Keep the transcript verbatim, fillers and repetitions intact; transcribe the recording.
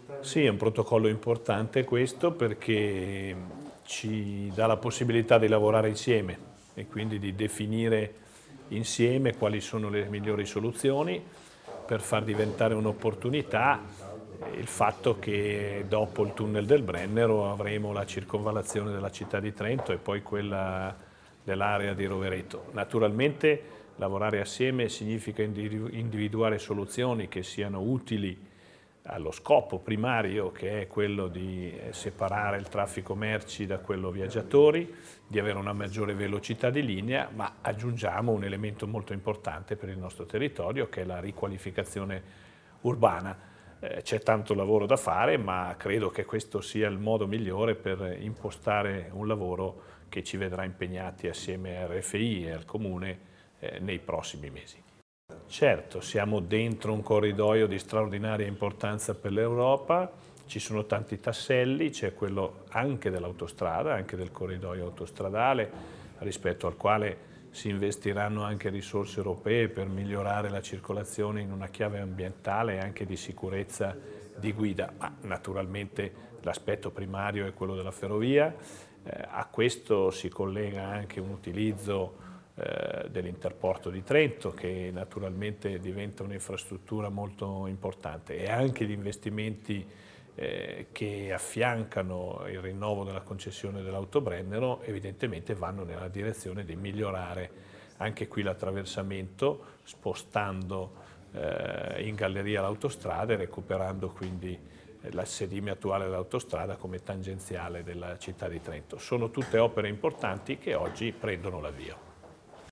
Sì, è un protocollo importante questo perché ci dà la possibilità di lavorare insieme e quindi di definire insieme quali sono le migliori soluzioni per far diventare un'opportunità il fatto che dopo il tunnel del Brennero avremo la circonvallazione della città di Trento e poi quella dell'area di Rovereto. Naturalmente lavorare assieme significa individuare soluzioni che siano utili allo scopo primario, che è quello di separare il traffico merci da quello viaggiatori, di avere una maggiore velocità di linea, ma aggiungiamo un elemento molto importante per il nostro territorio che è la riqualificazione urbana. Eh, c'è tanto lavoro da fare, ma credo che questo sia il modo migliore per impostare un lavoro che ci vedrà impegnati assieme a R F I e al Comune eh, nei prossimi mesi. Certo, siamo dentro un corridoio di straordinaria importanza per l'Europa, ci sono tanti tasselli, c'è quello anche dell'autostrada, anche del corridoio autostradale, rispetto al quale si investiranno anche risorse europee per migliorare la circolazione in una chiave ambientale e anche di sicurezza di guida, ma naturalmente l'aspetto primario è quello della ferrovia, eh, a questo si collega anche un utilizzo dell'Interporto di Trento che naturalmente diventa un'infrastruttura molto importante e anche gli investimenti eh, che affiancano il rinnovo della concessione dell'Autobrennero evidentemente vanno nella direzione di migliorare anche qui l'attraversamento spostando eh, in galleria l'autostrada e recuperando quindi il sedime attuale dell'autostrada come tangenziale della città di Trento. Sono tutte opere importanti che oggi prendono l'avvio.